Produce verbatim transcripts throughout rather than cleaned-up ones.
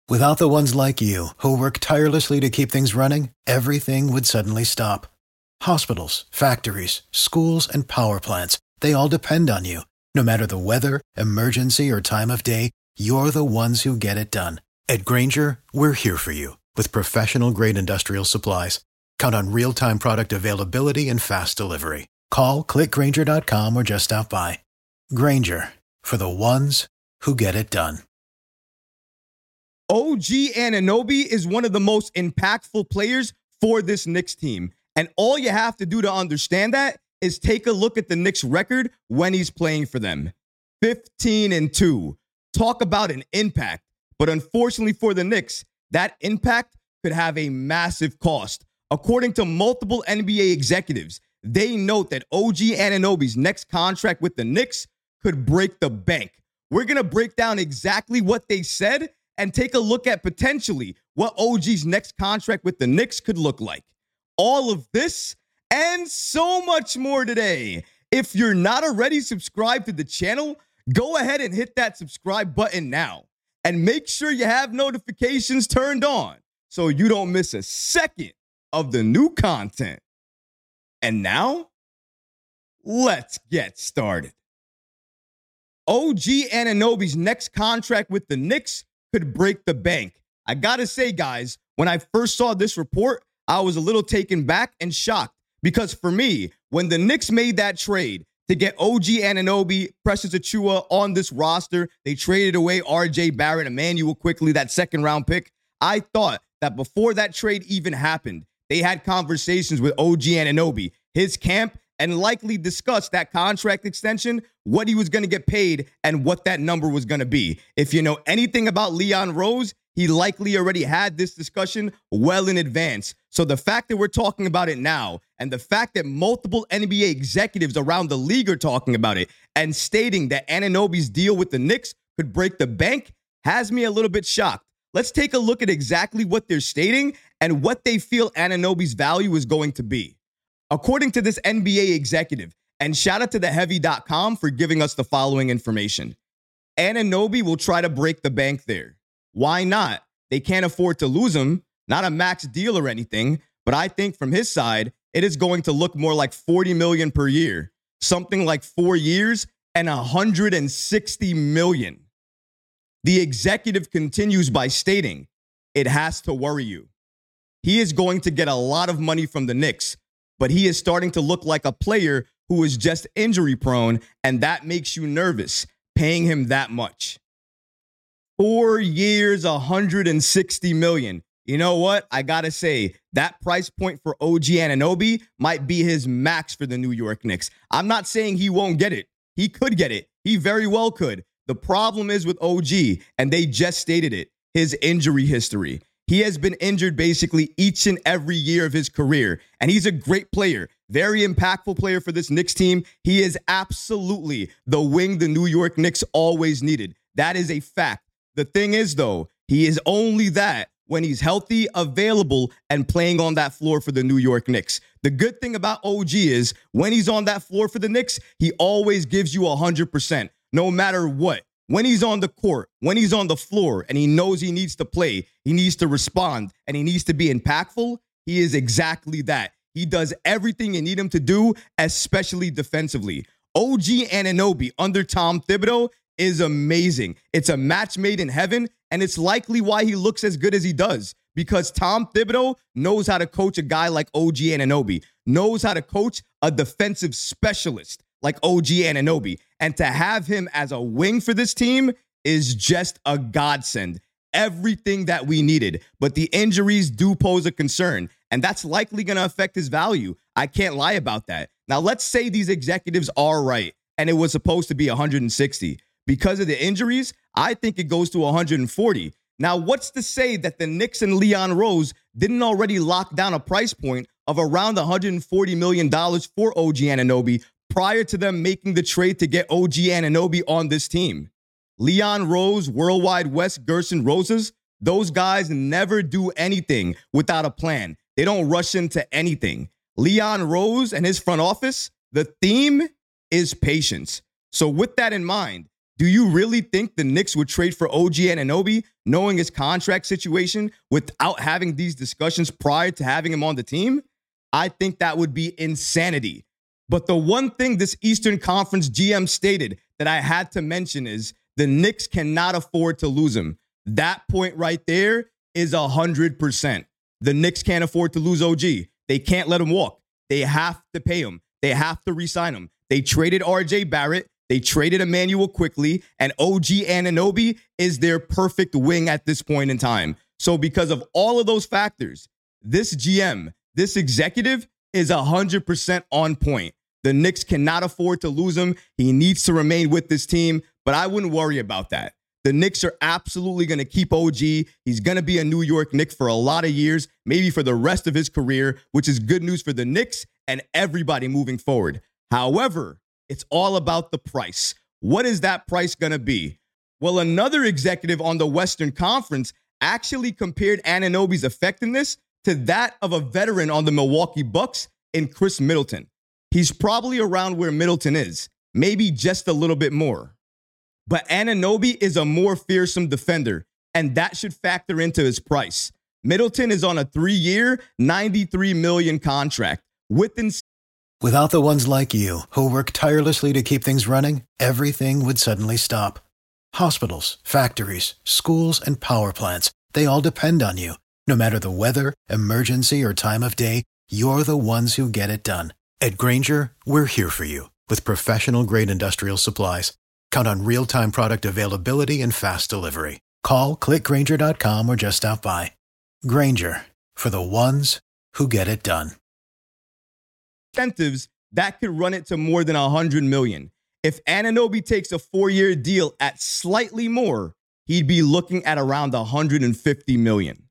Without the ones like you, who work tirelessly to keep things running, everything would suddenly stop. Hospitals, factories, schools, and power plants, they all depend on you. No matter the weather, emergency, or time of day, you're the ones who get it done. At Grainger, we're here for you with professional-grade industrial supplies. Count on real-time product availability and fast delivery. Call, click Grainger dot com, or just stop by. Grainger, for the ones who get it done. O G Anunoby is one of the most impactful players for this Knicks team. And all you have to do to understand that is take a look at the Knicks record when he's playing for them. fifteen and two. Talk about an impact. But unfortunately for the Knicks, that impact could have a massive cost. According to multiple N B A executives, they note that O G Anunoby's next contract with the Knicks could break the bank. We're going to break down exactly what they said and take a look at potentially what O G's next contract with the Knicks could look like. All of this and so much more today. If you're not already subscribed to the channel, go ahead and hit that subscribe button now. And make sure you have notifications turned on so you don't miss a second of the new content. And now, let's get started. O G Anunoby's next contract with the Knicks could break the bank. I gotta say, guys, when I first saw this report, I was a little taken back and shocked because for me, when the Knicks made that trade to get O G Anunoby, Precious Achiuwa on this roster, they traded away R J Barrett, Emmanuel Quickley, that second round pick. I thought that before that trade even happened, they had conversations with O G Anunoby, his camp, and likely discussed that contract extension, what he was going to get paid, and what that number was going to be. If you know anything about Leon Rose, he likely already had this discussion well in advance. So the fact that we're talking about it now, and the fact that multiple N B A executives around the league are talking about it and stating that Anunoby's deal with the Knicks could break the bank, has me a little bit shocked. Let's take a look at exactly what they're stating and what they feel Anunoby's value is going to be. According to this N B A executive, and shout out to the heavy dot com for giving us the following information. Anunoby will try to break the bank there. Why not? They can't afford to lose him. Not a max deal or anything, but I think from his side, it is going to look more like forty million dollars per year. Something like four years and one hundred sixty million dollars. The executive continues by stating, it has to worry you. He is going to get a lot of money from the Knicks, but he is starting to look like a player who is just injury prone, and that makes you nervous, paying him that much. Four years, one hundred sixty million dollars. You know what? I got to say, that price point for O G Anunoby might be his max for the New York Knicks. I'm not saying he won't get it. He could get it. He very well could. The problem is with O G, and they just stated it, his injury history. He has been injured basically each and every year of his career, and he's a great player, very impactful player for this Knicks team. He is absolutely the wing the New York Knicks always needed. That is a fact. The thing is, though, he is only that when he's healthy, available, and playing on that floor for the New York Knicks. The good thing about O G is when he's on that floor for the Knicks, he always gives you one hundred percent, no matter what. When he's on the court, when he's on the floor, and he knows he needs to play, he needs to respond, and he needs to be impactful, he is exactly that. He does everything you need him to do, especially defensively. O G Anunoby under Tom Thibodeau is amazing. It's a match made in heaven, and it's likely why he looks as good as he does, because Tom Thibodeau knows how to coach a guy like O G Anunoby, knows how to coach a defensive specialist like O G Anunoby. And to have him as a wing for this team is just a godsend. Everything that we needed. But the injuries do pose a concern, and that's likely going to affect his value. I can't lie about that. Now, let's say these executives are right, and it was supposed to be one hundred sixty. Because of the injuries, I think it goes to one hundred forty. Now, what's to say that the Knicks and Leon Rose didn't already lock down a price point of around one hundred forty million dollars for O G Anunoby prior to them making the trade to get O G Anunoby on this team? Leon Rose, Worldwide Wes, Gerson Rosas, those guys never do anything without a plan. They don't rush into anything. Leon Rose and his front office, the theme is patience. So with that in mind, Do you really think the Knicks would trade for O G Anunoby knowing his contract situation without having these discussions prior to having him on the team? I think that would be insanity. But the one thing this Eastern Conference G M stated that I had to mention is the Knicks cannot afford to lose him. That point right there is one hundred percent. The Knicks can't afford to lose O G. They can't let him walk. They have to pay him. They have to re-sign him. They traded R J Barrett. They traded Emmanuel Quickley, and O G Anunoby is their perfect wing at this point in time. So because of all of those factors, this G M, this executive is one hundred percent on point. The Knicks cannot afford to lose him. He needs to remain with this team, but I wouldn't worry about that. The Knicks are absolutely going to keep O G. He's going to be a New York Knick for a lot of years, maybe for the rest of his career, which is good news for the Knicks and everybody moving forward. However, it's all about the price. What is that price going to be? Well, another executive on the Western Conference actually compared Anunoby's effectiveness to that of a veteran on the Milwaukee Bucks in Chris Middleton. He's probably around where Middleton is, maybe just a little bit more. But Anunoby is a more fearsome defender, and that should factor into his price. Middleton is on a three-year, ninety-three million dollars contract with ins- Without the ones like you, who work tirelessly to keep things running, everything would suddenly stop. Hospitals, factories, schools, and power plants, they all depend on you. No matter the weather, emergency, or time of day, you're the ones who get it done. At Grainger, we're here for you with professional-grade industrial supplies. Count on real-time product availability and fast delivery. Call, click Grainger dot com, or just stop by. Grainger, for the ones who get it done. Incentives that could run it to more than one hundred million dollars. If Anunoby takes a four-year deal at slightly more, he'd be looking at around one hundred fifty million dollars.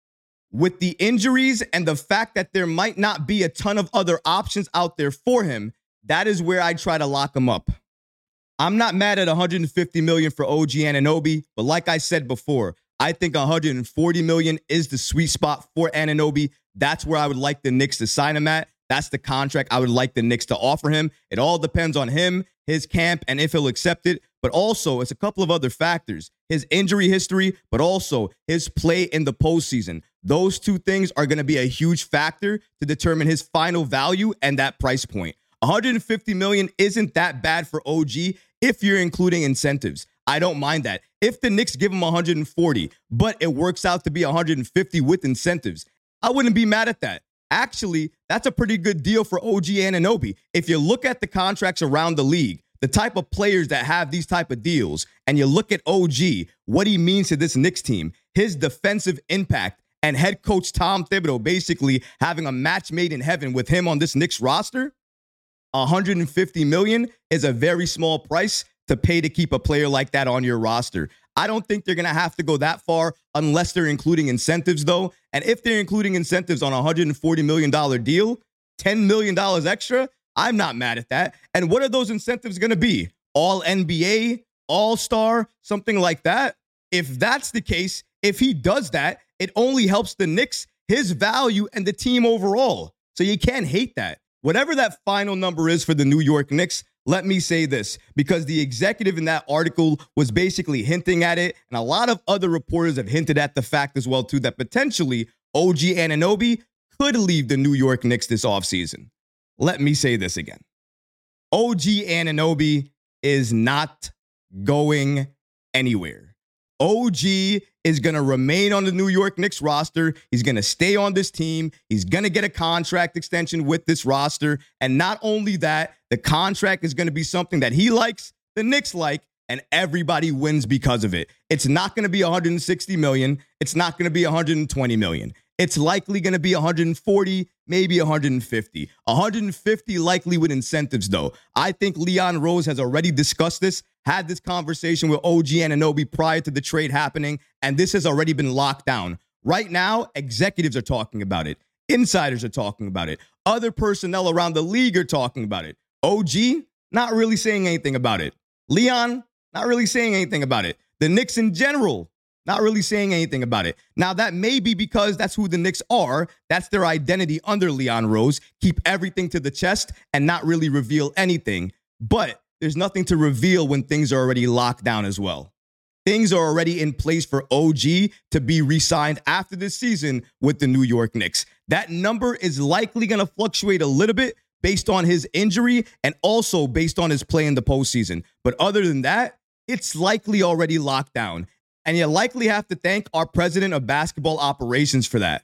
With the injuries and the fact that there might not be a ton of other options out there for him, that is where I try to lock him up. I'm not mad at one hundred fifty million dollars for O G Anunoby, but like I said before, I think one hundred forty million dollars is the sweet spot for Anunoby. That's where I would like the Knicks to sign him at. That's the contract I would like the Knicks to offer him. It all depends on him, his camp, and if he'll accept it. But also, it's a couple of other factors. His injury history, but also his play in the postseason. Those two things are going to be a huge factor to determine his final value and that price point. one hundred fifty million dollars isn't that bad for O G if you're including incentives. I don't mind that. If the Knicks give him one hundred forty, but it works out to be one hundred fifty with incentives, I wouldn't be mad at that. Actually, that's a pretty good deal for O G Anunoby. If you look at the contracts around the league, the type of players that have these type of deals, and you look at O G, what he means to this Knicks team, his defensive impact, and head coach Tom Thibodeau basically having a match made in heaven with him on this Knicks roster, one hundred fifty million dollars is a very small price to pay to keep a player like that on your roster. I don't think they're going to have to go that far unless they're including incentives, though. And if they're including incentives on a one hundred forty million dollars deal, ten million dollars extra, I'm not mad at that. And what are those incentives going to be? All N B A, All-Star, something like that? If that's the case, if he does that, it only helps the Knicks, his value, and the team overall. So you can't hate that. Whatever that final number is for the New York Knicks, let me say this, because the executive in that article was basically hinting at it, and a lot of other reporters have hinted at the fact as well, too, that potentially O G Anunoby could leave the New York Knicks this offseason. Let me say this again. O G Anunoby is not going anywhere. O G is going to remain on the New York Knicks roster. He's going to stay on this team. He's going to get a contract extension with this roster. And not only that, the contract is going to be something that he likes, the Knicks like, and everybody wins because of it. It's not going to be one hundred sixty million dollars. It's not going to be one hundred twenty million dollars. It's likely going to be one hundred forty, maybe one hundred fifty. one hundred fifty likely with incentives, though. I think Leon Rose has already discussed this, had this conversation with O G Anunoby prior to the trade happening, and this has already been locked down. Right now, executives are talking about it. Insiders are talking about it. Other personnel around the league are talking about it. O G, not really saying anything about it. Leon, not really saying anything about it. The Knicks in general, not really saying anything about it. Now, that may be because that's who the Knicks are. That's their identity under Leon Rose. Keep everything to the chest and not really reveal anything. But there's nothing to reveal when things are already locked down as well. Things are already in place for O G to be re-signed after this season with the New York Knicks. That number is likely going to fluctuate a little bit based on his injury and also based on his play in the postseason. But other than that, it's likely already locked down. And you likely have to thank our president of basketball operations for that,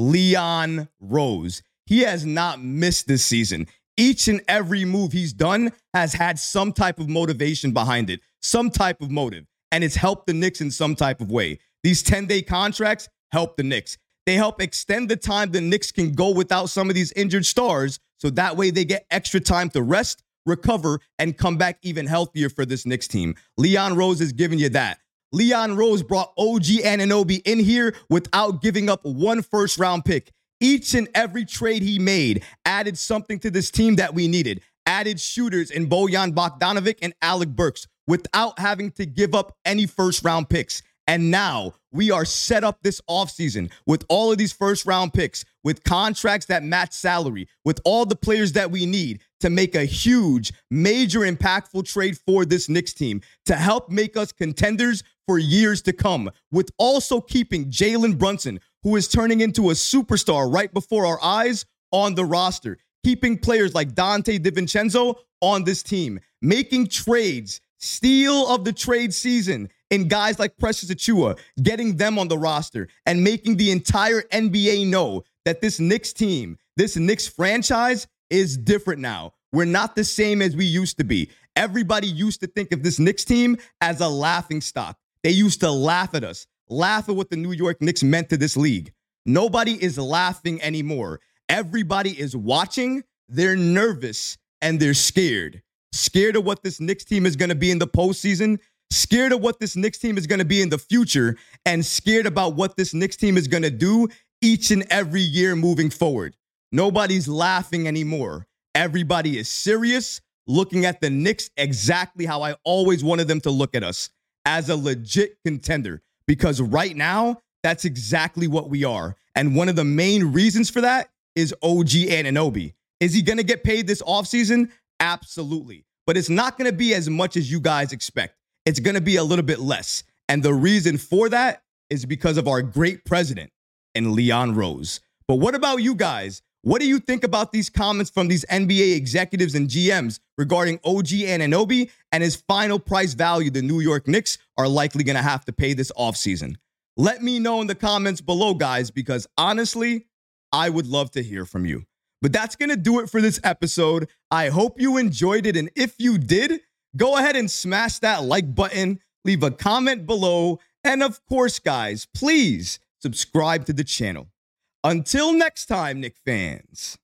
Leon Rose. He has not missed this season. Each and every move he's done has had some type of motivation behind it, some type of motive. And it's helped the Knicks in some type of way. These ten-day contracts help the Knicks. They help extend the time the Knicks can go without some of these injured stars, so that way they get extra time to rest, recover, and come back even healthier for this Knicks team. Leon Rose is giving you that. Leon Rose brought O G Anunoby in here without giving up one first-round pick. Each and every trade he made added something to this team that we needed. Added shooters in Bojan Bogdanovic and Alec Burks without having to give up any first-round picks. And now we are set up this offseason with all of these first-round picks, with contracts that match salary, with all the players that we need to make a huge, major, impactful trade for this Knicks team to help make us contenders for years to come, with also keeping Jalen Brunson, who is turning into a superstar right before our eyes, on the roster, keeping players like Dante DiVincenzo on this team, making trades, steal of the trade season in guys like Precious Achiuwa, getting them on the roster and making the entire N B A know that this Knicks team, this Knicks franchise is different now. We're not the same as we used to be. Everybody used to think of this Knicks team as a laughing stock. They used to laugh at us, laugh at what the New York Knicks meant to this league. Nobody is laughing anymore. Everybody is watching, they're nervous, and they're scared. Scared of what this Knicks team is going to be in the postseason, scared of what this Knicks team is going to be in the future, and scared about what this Knicks team is going to do each and every year moving forward. Nobody's laughing anymore. Everybody is serious, looking at the Knicks exactly how I always wanted them to look at us, as a legit contender. Because right now, that's exactly what we are. And one of the main reasons for that is O G Anunoby. Is he going to get paid this offseason? Absolutely. But it's not going to be as much as you guys expect. It's going to be a little bit less. And the reason for that is because of our great president and Leon Rose. But what about you guys? What do you think about these comments from these N B A executives and G Ms regarding O G Anunoby and his final price value the New York Knicks are likely going to have to pay this offseason? Let me know in the comments below, guys, because honestly, I would love to hear from you. But that's going to do it for this episode. I hope you enjoyed it. And if you did, go ahead and smash that like button, leave a comment below. And of course, guys, please subscribe to the channel. Until next time, Knicks fans.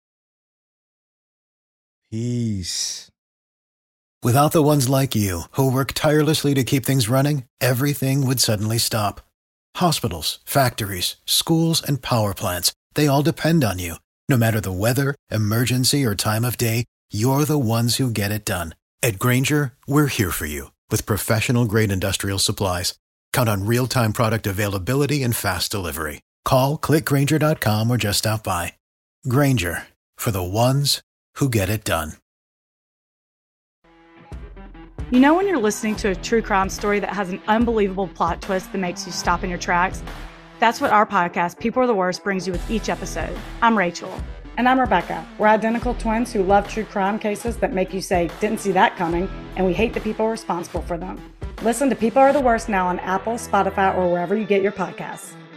Peace. Without the ones like you, who work tirelessly to keep things running, everything would suddenly stop. Hospitals, factories, schools, and power plants, they all depend on you. No matter the weather, emergency, or time of day, you're the ones who get it done. At Grainger, we're here for you with professional-grade industrial supplies. Count on real-time product availability and fast delivery. Call, click Grainger dot com, or just stop by. Grainger, for the ones who get it done. You know when you're listening to a true crime story that has an unbelievable plot twist that makes you stop in your tracks? That's what our podcast, People Are the Worst, brings you with each episode. I'm Rachel. And I'm Rebecca. We're identical twins who love true crime cases that make you say, didn't see that coming, and we hate the people responsible for them. Listen to People Are the Worst now on Apple, Spotify, or wherever you get your podcasts.